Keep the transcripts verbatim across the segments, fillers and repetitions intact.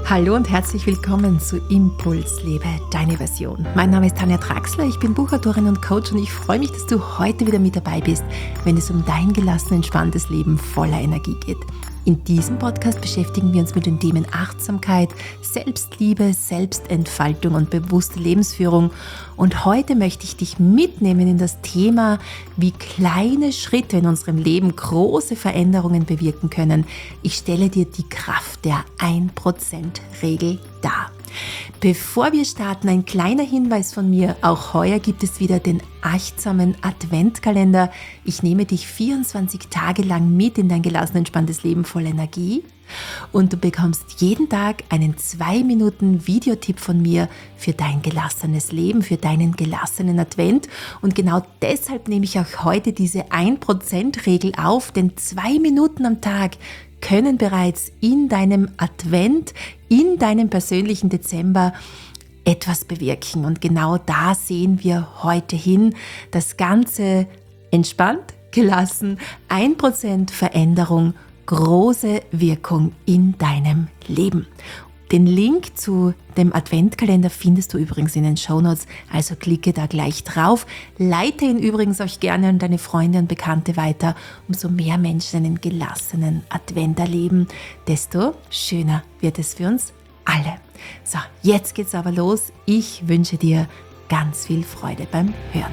Hallo und herzlich willkommen zu Impuls, lebe deine Version. Mein Name ist Tanja Traxler, ich bin Buchautorin und Coach und ich freue mich, dass du heute wieder mit dabei bist, wenn es um dein gelassen, entspanntes Leben voller Energie geht. In diesem Podcast beschäftigen wir uns mit den Themen Achtsamkeit, Selbstliebe, Selbstentfaltung und bewusste Lebensführung. Und heute möchte ich dich mitnehmen in das Thema, wie kleine Schritte in unserem Leben große Veränderungen bewirken können. Ich stelle dir die Kraft der ein Prozent Regel dar. Bevor wir starten, ein kleiner Hinweis von mir. Auch heuer gibt es wieder den achtsamen Adventkalender. Ich nehme dich vierundzwanzig Tage lang mit in dein gelassen, entspanntes Leben voll Energie. Und du bekommst jeden Tag einen zwei Minuten Videotipp von mir für dein gelassenes Leben, für deinen gelassenen Advent. Und genau deshalb nehme ich auch heute diese ein Prozent Regel auf, denn zwei Minuten am Tag können bereits in deinem Advent, in deinem persönlichen Dezember etwas bewirken. Und genau da sehen wir heute hin. Das Ganze entspannt, gelassen, ein Prozent Veränderung, große Wirkung in deinem Leben. Den Link zu dem Adventkalender findest du übrigens in den Shownotes, also klicke da gleich drauf. Leite ihn übrigens auch gerne an deine Freunde und Bekannte weiter. Umso mehr Menschen einen gelassenen Advent erleben, desto schöner wird es für uns alle. So, jetzt geht's aber los. Ich wünsche dir ganz viel Freude beim Hören.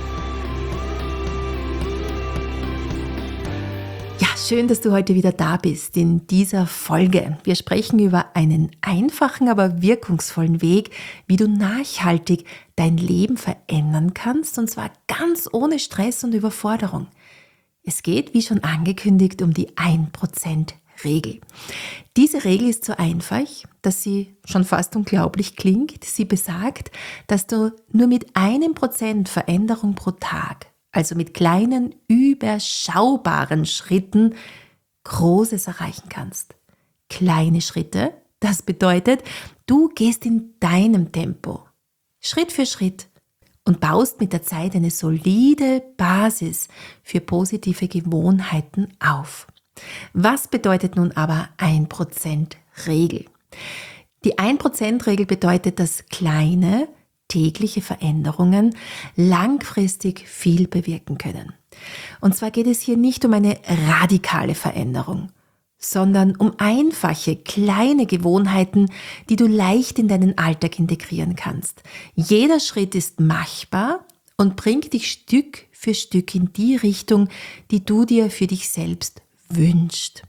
Schön, dass du heute wieder da bist in dieser Folge. Wir sprechen über einen einfachen, aber wirkungsvollen Weg, wie du nachhaltig dein Leben verändern kannst, und zwar ganz ohne Stress und Überforderung. Es geht, wie schon angekündigt, um die ein Prozent Regel. Diese Regel ist so einfach, dass sie schon fast unglaublich klingt. Sie besagt, dass du nur mit einem Prozent Veränderung pro Tag, also mit kleinen, überschaubaren Schritten, Großes erreichen kannst. Kleine Schritte, das bedeutet, du gehst in deinem Tempo, Schritt für Schritt, und baust mit der Zeit eine solide Basis für positive Gewohnheiten auf. Was bedeutet nun aber ein Prozent Regel? Die ein Prozent Regel bedeutet, dass kleine, tägliche Veränderungen langfristig viel bewirken können. Und zwar geht es hier nicht um eine radikale Veränderung, sondern um einfache, kleine Gewohnheiten, die du leicht in deinen Alltag integrieren kannst. Jeder Schritt ist machbar und bringt dich Stück für Stück in die Richtung, die du dir für dich selbst wünschst.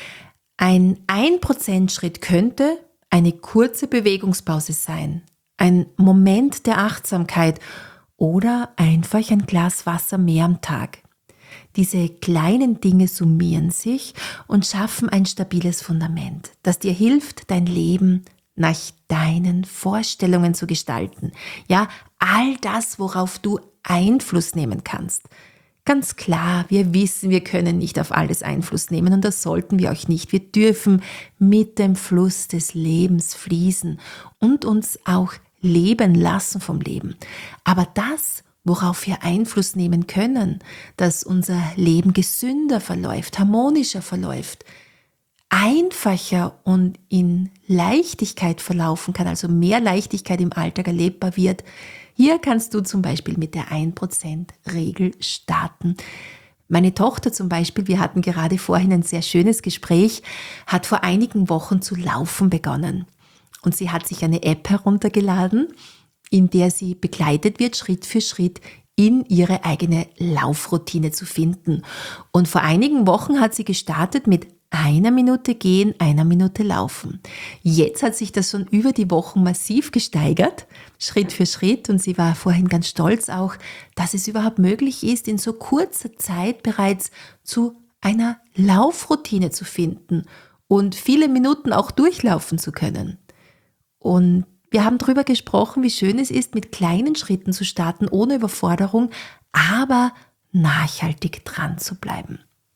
Ein ein Prozent Schritt könnte eine kurze Bewegungspause sein, ein Moment der Achtsamkeit oder einfach ein Glas Wasser mehr am Tag. Diese kleinen Dinge summieren sich und schaffen ein stabiles Fundament, das dir hilft, dein Leben nach deinen Vorstellungen zu gestalten. Ja, all das, worauf du Einfluss nehmen kannst. Ganz klar, wir wissen, wir können nicht auf alles Einfluss nehmen und das sollten wir auch nicht. Wir dürfen mit dem Fluss des Lebens fließen und uns auch leben lassen vom Leben. Aber das, worauf wir Einfluss nehmen können, dass unser Leben gesünder verläuft, harmonischer verläuft, einfacher und in Leichtigkeit verlaufen kann, also mehr Leichtigkeit im Alltag erlebbar wird, hier kannst du zum Beispiel mit der ein Prozent Regel starten. Meine Tochter zum Beispiel, wir hatten gerade vorhin ein sehr schönes Gespräch, hat vor einigen Wochen zu laufen begonnen. Und sie hat sich eine App heruntergeladen, in der sie begleitet wird, Schritt für Schritt in ihre eigene Laufroutine zu finden. Und vor einigen Wochen hat sie gestartet mit einer Minute gehen, einer Minute laufen. Jetzt hat sich das schon über die Wochen massiv gesteigert, Schritt für Schritt. Und sie war vorhin ganz stolz auch, dass es überhaupt möglich ist, in so kurzer Zeit bereits zu einer Laufroutine zu finden und viele Minuten auch durchlaufen zu können. Und wir haben darüber gesprochen, wie schön es ist, mit kleinen Schritten zu starten, ohne Überforderung, aber nachhaltig dran zu bleiben.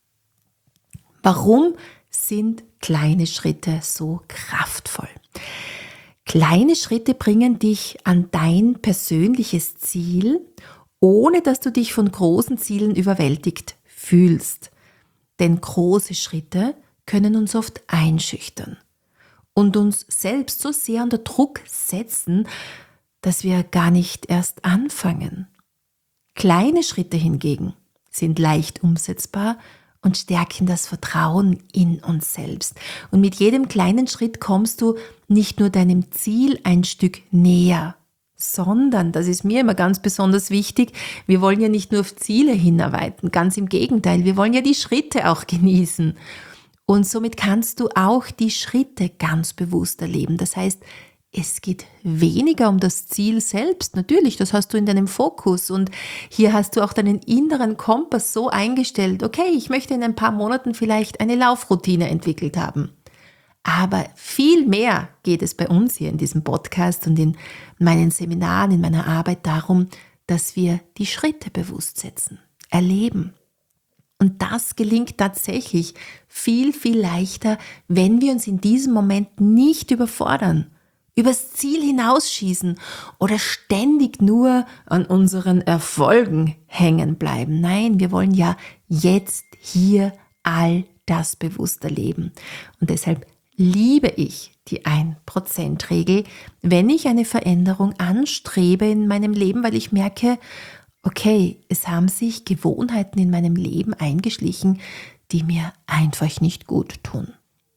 Warum sind kleine Schritte so kraftvoll? Kleine Schritte bringen dich an dein persönliches Ziel, ohne dass du dich von großen Zielen überwältigt fühlst. Denn große Schritte können uns oft einschüchtern. und uns selbst so sehr unter Druck setzen, dass wir gar nicht erst anfangen. Kleine Schritte hingegen sind leicht umsetzbar und stärken das Vertrauen in uns selbst. Und mit jedem kleinen Schritt kommst du nicht nur deinem Ziel ein Stück näher, sondern, das ist mir immer ganz besonders wichtig, wir wollen ja nicht nur auf Ziele hinarbeiten, ganz im Gegenteil, wir wollen ja die Schritte auch genießen. Und somit kannst du auch die Schritte ganz bewusst erleben. Das heißt, es geht weniger um das Ziel selbst. Natürlich, das hast du in deinem Fokus und hier hast du auch deinen inneren Kompass so eingestellt, okay, ich möchte in ein paar Monaten vielleicht eine Laufroutine entwickelt haben. Aber viel mehr geht es bei uns hier in diesem Podcast und in meinen Seminaren, in meiner Arbeit darum, dass wir die Schritte bewusst setzen, erleben. Und das gelingt tatsächlich viel, viel leichter, wenn wir uns in diesem Moment nicht überfordern, übers Ziel hinausschießen oder ständig nur an unseren Erfolgen hängen bleiben. Nein, wir wollen ja jetzt hier all das bewusst erleben. Und deshalb liebe ich die ein Prozent Regel, wenn ich eine Veränderung anstrebe in meinem Leben, weil ich merke, okay, es haben sich Gewohnheiten in meinem Leben eingeschlichen, die mir einfach nicht gut tun.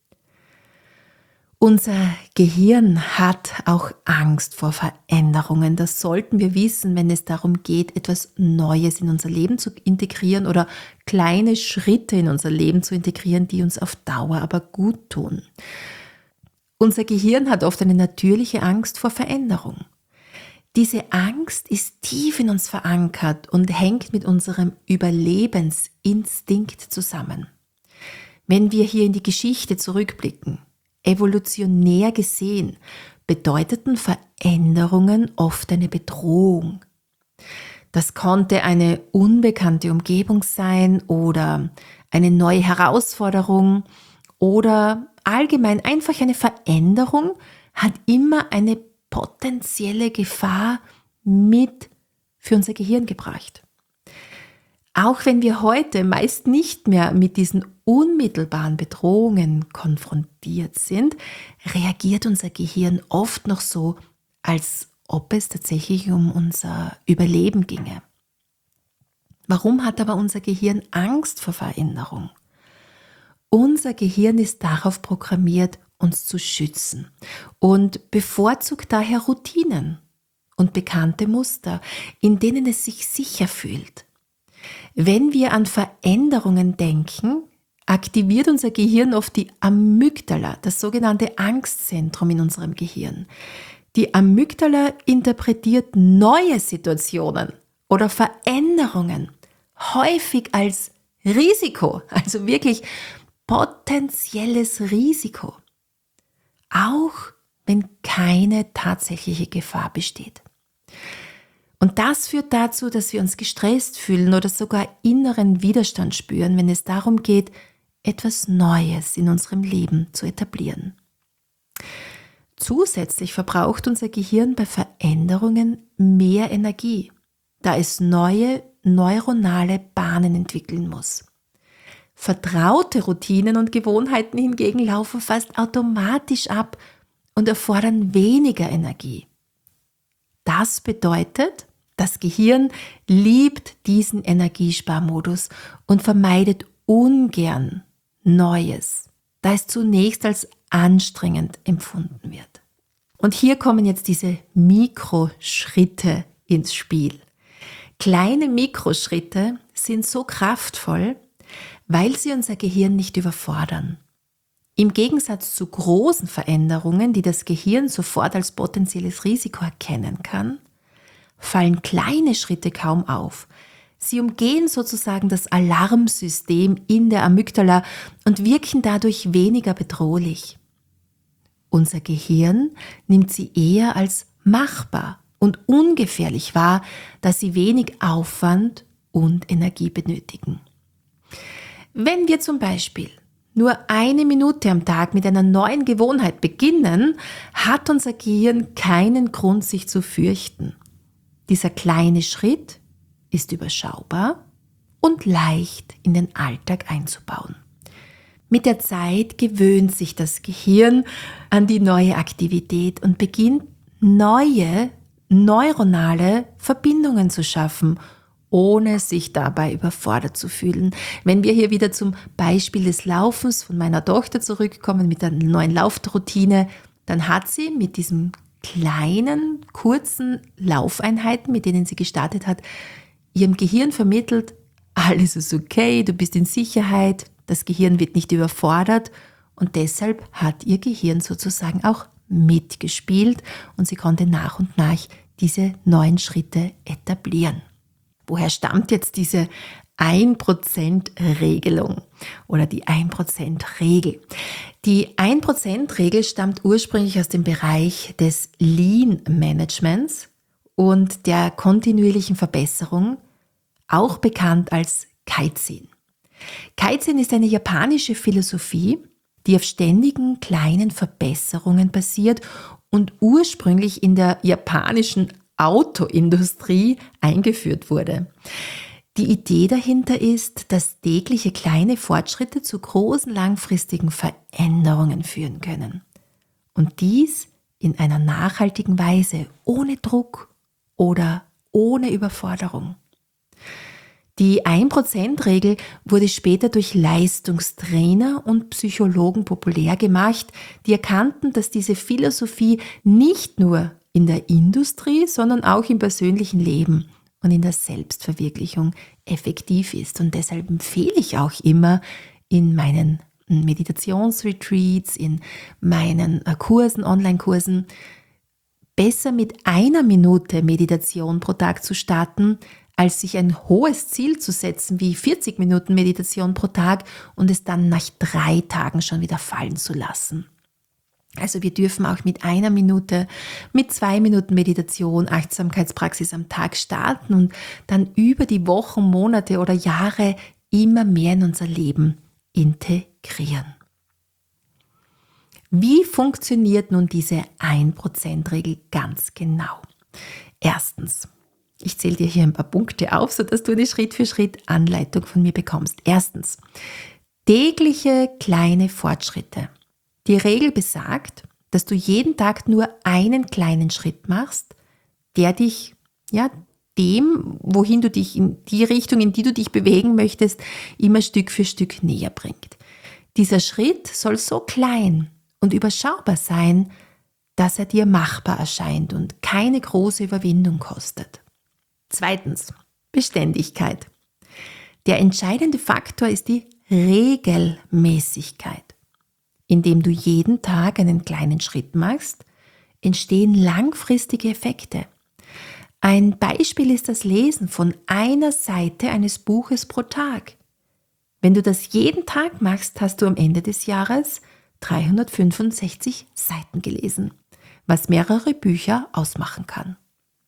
Unser Gehirn hat auch Angst vor Veränderungen. Das sollten wir wissen, wenn es darum geht, etwas Neues in unser Leben zu integrieren oder kleine Schritte in unser Leben zu integrieren, die uns auf Dauer aber gut tun. Unser Gehirn hat oft eine natürliche Angst vor Veränderung. Diese Angst ist tief in uns verankert und hängt mit unserem Überlebensinstinkt zusammen. Wenn wir hier in die Geschichte zurückblicken, evolutionär gesehen, bedeuteten Veränderungen oft eine Bedrohung. Das konnte eine unbekannte Umgebung sein oder eine neue Herausforderung oder allgemein einfach eine Veränderung hat immer eine potenzielle Gefahr mit für unser Gehirn gebracht. Auch wenn wir heute meist nicht mehr mit diesen unmittelbaren Bedrohungen konfrontiert sind, reagiert unser Gehirn oft noch so, als ob es tatsächlich um unser Überleben ginge. Warum hat aber unser Gehirn Angst vor Veränderung? Unser Gehirn ist darauf programmiert, uns zu schützen und bevorzugt daher Routinen und bekannte Muster, in denen es sich sicher fühlt. Wenn wir an Veränderungen denken, aktiviert unser Gehirn oft die Amygdala, das sogenannte Angstzentrum in unserem Gehirn. Die Amygdala interpretiert neue Situationen oder Veränderungen häufig als Risiko, also wirklich potenzielles Risiko, auch wenn keine tatsächliche Gefahr besteht. Und das führt dazu, dass wir uns gestresst fühlen oder sogar inneren Widerstand spüren, wenn es darum geht, etwas Neues in unserem Leben zu etablieren. Zusätzlich verbraucht unser Gehirn bei Veränderungen mehr Energie, da es neue neuronale Bahnen entwickeln muss. Vertraute Routinen und Gewohnheiten hingegen laufen fast automatisch ab und erfordern weniger Energie. Das bedeutet, das Gehirn liebt diesen Energiesparmodus und vermeidet ungern Neues, da es zunächst als anstrengend empfunden wird. Und hier kommen jetzt diese Mikroschritte ins Spiel. Kleine Mikroschritte sind so kraftvoll, weil sie unser Gehirn nicht überfordern. Im Gegensatz zu großen Veränderungen, die das Gehirn sofort als potenzielles Risiko erkennen kann, fallen kleine Schritte kaum auf. Sie umgehen sozusagen das Alarmsystem in der Amygdala und wirken dadurch weniger bedrohlich. Unser Gehirn nimmt sie eher als machbar und ungefährlich wahr, da sie wenig Aufwand und Energie benötigen. Wenn wir zum Beispiel nur eine Minute am Tag mit einer neuen Gewohnheit beginnen, hat unser Gehirn keinen Grund, sich zu fürchten. Dieser kleine Schritt ist überschaubar und leicht in den Alltag einzubauen. Mit der Zeit gewöhnt sich das Gehirn an die neue Aktivität und beginnt neue neuronale Verbindungen zu schaffen, ohne sich dabei überfordert zu fühlen. Wenn wir hier wieder zum Beispiel des Laufens von meiner Tochter zurückkommen mit der neuen Laufroutine, dann hat sie mit diesen kleinen, kurzen Laufeinheiten, mit denen sie gestartet hat, ihrem Gehirn vermittelt, alles ist okay, du bist in Sicherheit, das Gehirn wird nicht überfordert und deshalb hat ihr Gehirn sozusagen auch mitgespielt und sie konnte nach und nach diese neuen Schritte etablieren. Woher stammt jetzt diese ein Prozent Regelung oder die ein Prozent Regel? Die ein Prozent Regel stammt ursprünglich aus dem Bereich des Lean Managements und der kontinuierlichen Verbesserung, auch bekannt als Kaizen. Kaizen ist eine japanische Philosophie, die auf ständigen kleinen Verbesserungen basiert und ursprünglich in der japanischen Autoindustrie eingeführt wurde. Die Idee dahinter ist, dass tägliche kleine Fortschritte zu großen langfristigen Veränderungen führen können. Und dies in einer nachhaltigen Weise, ohne Druck oder ohne Überforderung. Die ein Prozent Regel wurde später durch Leistungstrainer und Psychologen populär gemacht, die erkannten, dass diese Philosophie nicht nur in der Industrie, sondern auch im persönlichen Leben und in der Selbstverwirklichung effektiv ist. Und deshalb empfehle ich auch immer in meinen Meditationsretreats, in meinen Kursen, Online-Kursen, besser mit einer Minute Meditation pro Tag zu starten, als sich ein hohes Ziel zu setzen wie vierzig Minuten Meditation pro Tag und es dann nach drei Tagen schon wieder fallen zu lassen. Also wir dürfen auch mit einer Minute, mit zwei Minuten Meditation, Achtsamkeitspraxis am Tag starten und dann über die Wochen, Monate oder Jahre immer mehr in unser Leben integrieren. Wie funktioniert nun diese ein Prozent Regel ganz genau? Erstens, ich zähle dir hier ein paar Punkte auf, sodass du eine Schritt-für-Schritt-Anleitung von mir bekommst. Erstens, tägliche kleine Fortschritte. Die Regel besagt, dass du jeden Tag nur einen kleinen Schritt machst, der dich, ja, dem, wohin du dich, in die Richtung, in die du dich bewegen möchtest, immer Stück für Stück näher bringt. Dieser Schritt soll so klein und überschaubar sein, dass er dir machbar erscheint und keine große Überwindung kostet. Zweitens, Beständigkeit. Der entscheidende Faktor ist die Regelmäßigkeit. Indem du jeden Tag einen kleinen Schritt machst, entstehen langfristige Effekte. Ein Beispiel ist das Lesen von einer Seite eines Buches pro Tag. Wenn du das jeden Tag machst, hast du am Ende des Jahres dreihundertfünfundsechzig Seiten gelesen, was mehrere Bücher ausmachen kann.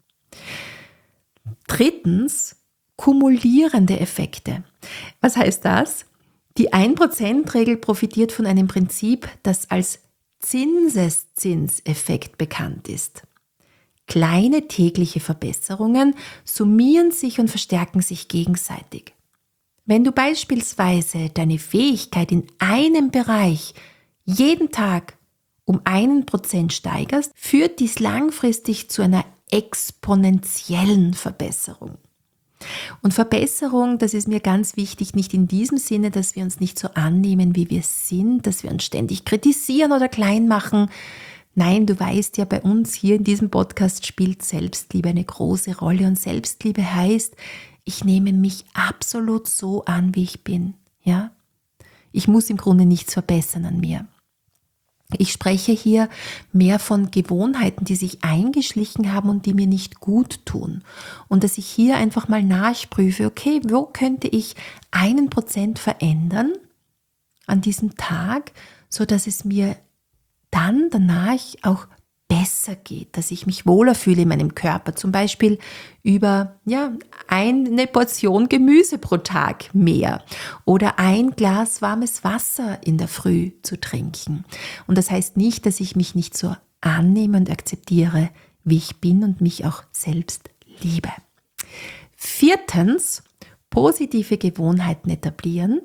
Drittens, kumulierende Effekte. Was heißt das? Die ein Prozent Regel profitiert von einem Prinzip, das als Zinseszinseffekt bekannt ist. Kleine tägliche Verbesserungen summieren sich und verstärken sich gegenseitig. Wenn du beispielsweise deine Fähigkeit in einem Bereich jeden Tag um einen Prozent steigerst, führt dies langfristig zu einer exponentiellen Verbesserung. Und Verbesserung, das ist mir ganz wichtig, nicht in diesem Sinne, dass wir uns nicht so annehmen, wie wir sind, dass wir uns ständig kritisieren oder klein machen. Nein, du weißt ja, bei uns hier in diesem Podcast spielt Selbstliebe eine große Rolle und Selbstliebe heißt, ich nehme mich absolut so an, wie ich bin. Ja? Ich muss im Grunde nichts verbessern an mir. Ich spreche hier mehr von Gewohnheiten, die sich eingeschlichen haben und die mir nicht gut tun. Und dass ich hier einfach mal nachprüfe, okay, wo könnte ich einen Prozent verändern an diesem Tag, so dass es mir dann danach auch besser geht, dass ich mich wohler fühle in meinem Körper. Zum Beispiel über ja, eine Portion Gemüse pro Tag mehr oder ein Glas warmes Wasser in der Früh zu trinken. Und das heißt nicht, dass ich mich nicht so annehme und akzeptiere, wie ich bin und mich auch selbst liebe. Viertens, positive Gewohnheiten etablieren.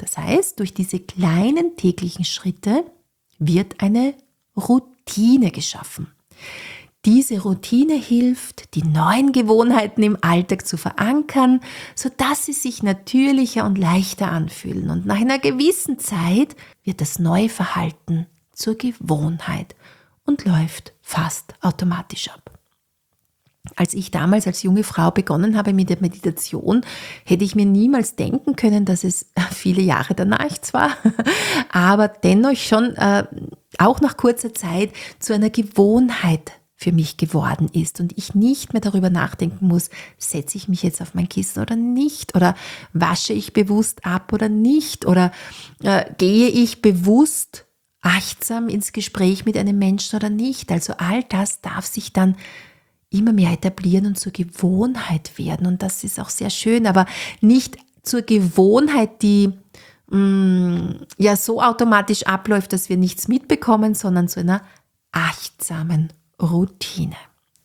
Das heißt, durch diese kleinen täglichen Schritte wird eine Routine geschaffen. Diese Routine hilft, die neuen Gewohnheiten im Alltag zu verankern, sodass sie sich natürlicher und leichter anfühlen. Und nach einer gewissen Zeit wird das neue Verhalten zur Gewohnheit und läuft fast automatisch ab. Als ich damals als junge Frau begonnen habe mit der Meditation, hätte ich mir niemals denken können, dass es viele Jahre danach zwar, aber dennoch schon äh, auch nach kurzer Zeit zu einer Gewohnheit für mich geworden ist und ich nicht mehr darüber nachdenken muss, setze ich mich jetzt auf mein Kissen oder nicht oder wasche ich bewusst ab oder nicht oder äh, gehe ich bewusst achtsam ins Gespräch mit einem Menschen oder nicht. Also all das darf sich dann immer mehr etablieren und zur Gewohnheit werden. Und das ist auch sehr schön, aber nicht zur Gewohnheit, die mh, ja so automatisch abläuft, dass wir nichts mitbekommen, sondern zu einer achtsamen Routine.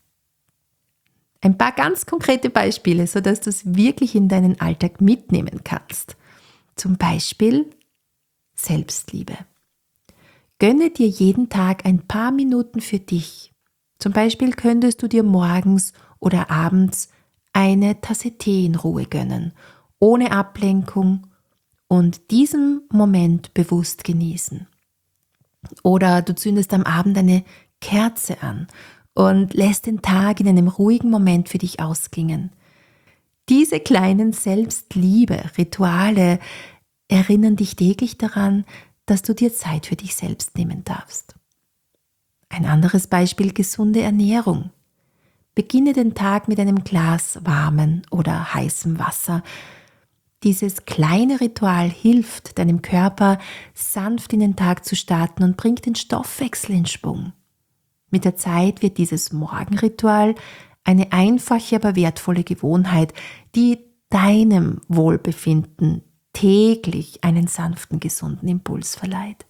Ein paar ganz konkrete Beispiele, sodass du es wirklich in deinen Alltag mitnehmen kannst. Zum Beispiel Selbstliebe. Gönne dir jeden Tag ein paar Minuten für dich. Zum Beispiel könntest du dir morgens oder abends eine Tasse Tee in Ruhe gönnen, ohne Ablenkung und diesen Moment bewusst genießen. Oder du zündest am Abend eine Kerze an und lässt den Tag in einem ruhigen Moment für dich ausklingen. Diese kleinen Selbstliebe-Rituale erinnern dich täglich daran, dass du dir Zeit für dich selbst nehmen darfst. Ein anderes Beispiel: gesunde Ernährung. Beginne den Tag mit einem Glas warmen oder heißem Wasser. Dieses kleine Ritual hilft deinem Körper, sanft in den Tag zu starten und bringt den Stoffwechsel in Schwung. Mit der Zeit wird dieses Morgenritual eine einfache, aber wertvolle Gewohnheit, die deinem Wohlbefinden täglich einen sanften, gesunden Impuls verleiht.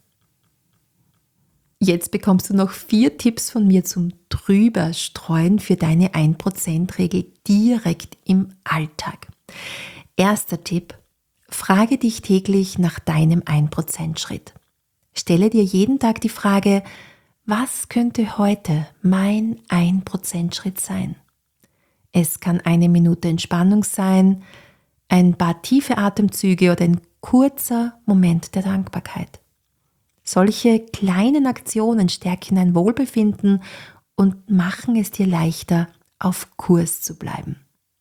Jetzt bekommst du noch vier Tipps von mir zum Drüberstreuen für deine ein Prozent Regel direkt im Alltag. Erster Tipp: Frage dich täglich nach deinem ein Prozent Schritt. Stelle dir jeden Tag die Frage: Was könnte heute mein ein Prozent Schritt sein? Es kann eine Minute Entspannung sein, ein paar tiefe Atemzüge oder ein kurzer Moment der Dankbarkeit. Solche kleinen Aktionen stärken dein Wohlbefinden und machen es dir leichter, auf Kurs zu bleiben.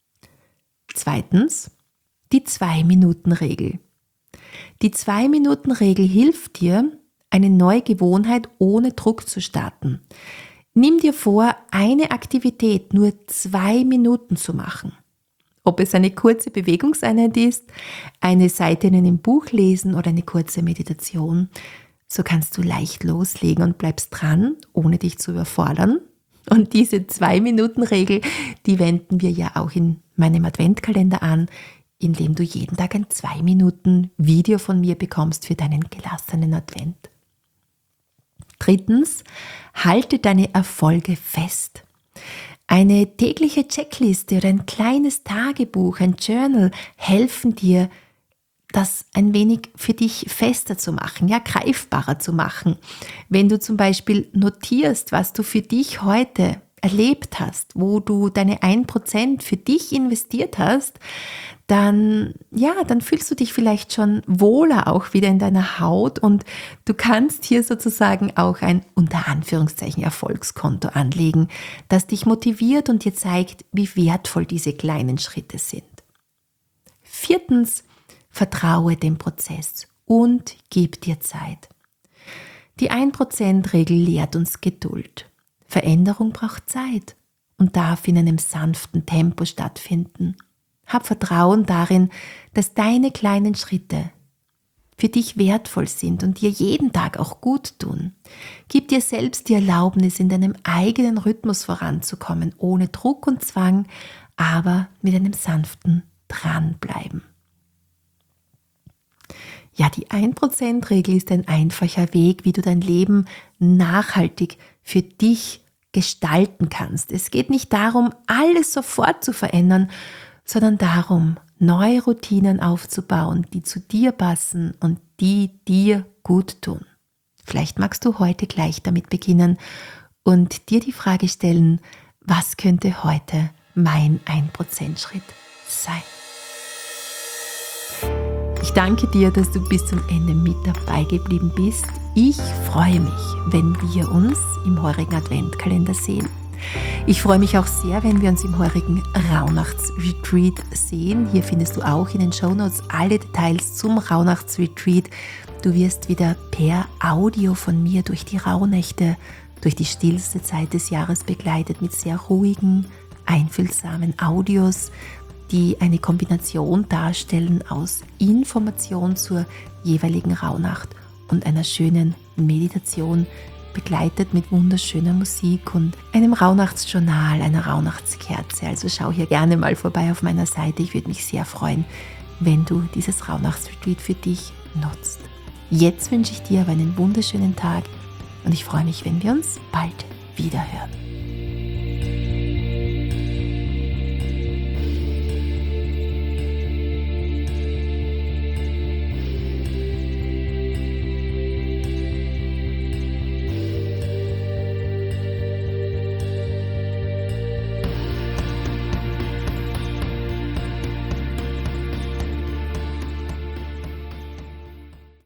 Zweitens, die Zwei-Minuten-Regel. Die Zwei-Minuten-Regel hilft dir, eine neue Gewohnheit ohne Druck zu starten. Nimm dir vor, eine Aktivität nur zwei Minuten zu machen. Ob es eine kurze Bewegungseinheit ist, eine Seite in einem Buch lesen oder eine kurze Meditation, so kannst du leicht loslegen und bleibst dran, ohne dich zu überfordern. Und diese Zwei-Minuten-Regel, die wenden wir ja auch in meinem Adventkalender an, indem du jeden Tag ein zwei Minuten Video von mir bekommst für deinen gelassenen Advent. Drittens, halte deine Erfolge fest. Eine tägliche Checkliste oder ein kleines Tagebuch, ein Journal helfen dir, das ein wenig für dich fester zu machen, ja, greifbarer zu machen. Wenn du zum Beispiel notierst, was du für dich heute erlebt hast, wo du deine ein Prozent für dich investiert hast, dann, ja, dann fühlst du dich vielleicht schon wohler auch wieder in deiner Haut und du kannst hier sozusagen auch ein unter Anführungszeichen Erfolgskonto anlegen, das dich motiviert und dir zeigt, wie wertvoll diese kleinen Schritte sind. Viertens, vertraue dem Prozess und gib dir Zeit. Die ein Prozent Regel lehrt uns Geduld. Veränderung braucht Zeit und darf in einem sanften Tempo stattfinden. Hab Vertrauen darin, dass deine kleinen Schritte für dich wertvoll sind und dir jeden Tag auch gut tun. Gib dir selbst die Erlaubnis, in deinem eigenen Rhythmus voranzukommen, ohne Druck und Zwang, aber mit einem sanften Dranbleiben. Ja, die ein Prozent Regel ist ein einfacher Weg, wie du dein Leben nachhaltig für dich gestalten kannst. Es geht nicht darum, alles sofort zu verändern, sondern darum, neue Routinen aufzubauen, die zu dir passen und die dir gut tun. Vielleicht magst du heute gleich damit beginnen und dir die Frage stellen, was könnte heute mein ein Prozent Schritt sein? Ich danke dir, dass du bis zum Ende mit dabei geblieben bist. Ich freue mich, wenn wir uns im heurigen Adventkalender sehen. Ich freue mich auch sehr, wenn wir uns im heurigen Rauhnachtsretreat sehen. Hier findest du auch in den Shownotes alle Details zum Rauhnachtsretreat. Du wirst wieder per Audio von mir durch die Rauhnächte, durch die stillste Zeit des Jahres begleitet mit sehr ruhigen, einfühlsamen Audios, die eine Kombination darstellen aus Information zur jeweiligen Rauhnacht und einer schönen Meditation, begleitet mit wunderschöner Musik und einem Rauhnachtsjournal, einer Rauhnachtskerze. Also schau hier gerne mal vorbei auf meiner Seite. Ich würde mich sehr freuen, wenn du dieses Rauhnachtsretreat für dich nutzt. Jetzt wünsche ich dir aber einen wunderschönen Tag und ich freue mich, wenn wir uns bald wieder hören.